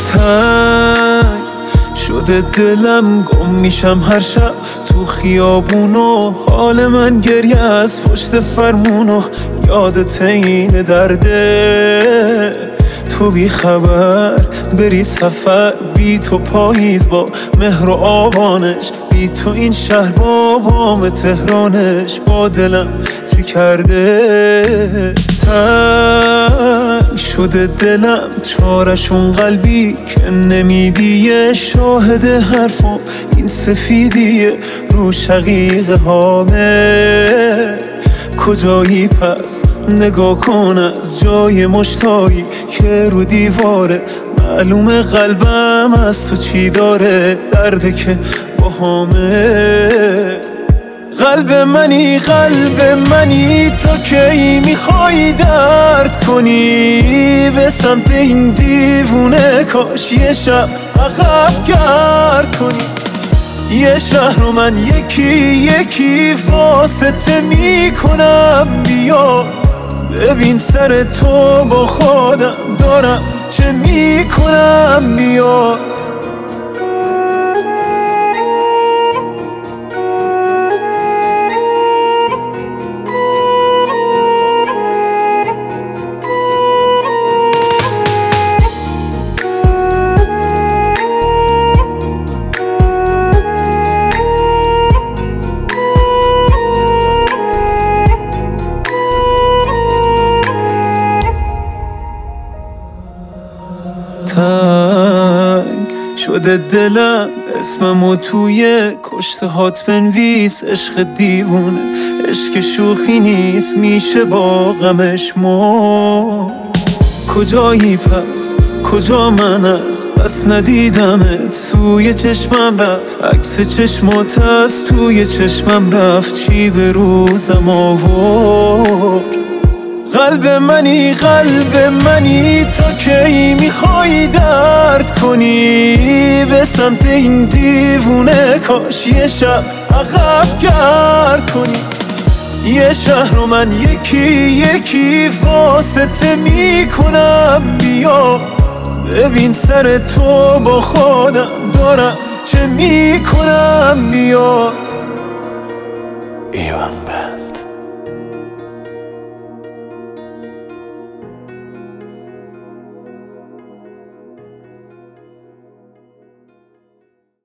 تنگ شده دلم، گم میشم هر شب تو خیابونو. حال من گریه از پشت فرمونو، یادت این درده تو بی خبر بری سفر. بی تو پاییز با مهر و آبانش، بی تو این شهر با بام تهرانش. با دلم چی کرده تنگ شده دلم، چارشون قلبی که نمیدیه. شاهد حرفم این سفیدیه رو شقیقه هامه. کجایی پس نگاه کن از جای مشتایی که رو دیواره. معلومه قلبم از تو چی داره، درده که باهامه. قلب منی تا کی میخوای درد کنی به سمت این دیوونه؟ کاش یه شب عقب گرد کنی. یه شهر رو من یکی واسطه میکنم. بیا ببین سر تو با خودم دارم چه میکنم. بیا تنگ شده دلم، اسممو توی کشته هات بنویس. عشق دیوونه، عشق شوخی نیست، میشه با غمش مرد. کجایی پس کجا من از بس ندیدمت؟ توی چشمم رفت عکس چشمات، از توی چشمم رفت چی به روزم آورد. قلب منی تا کی میخوای درد کنی به سمت این دیوونه؟ کاش یه شب عقب گرد کنی. یه شهر رو من یکی واسطه میکنم. بیا ببین سر تو با خودم دارم چه میکنم. بیا ایوان بند.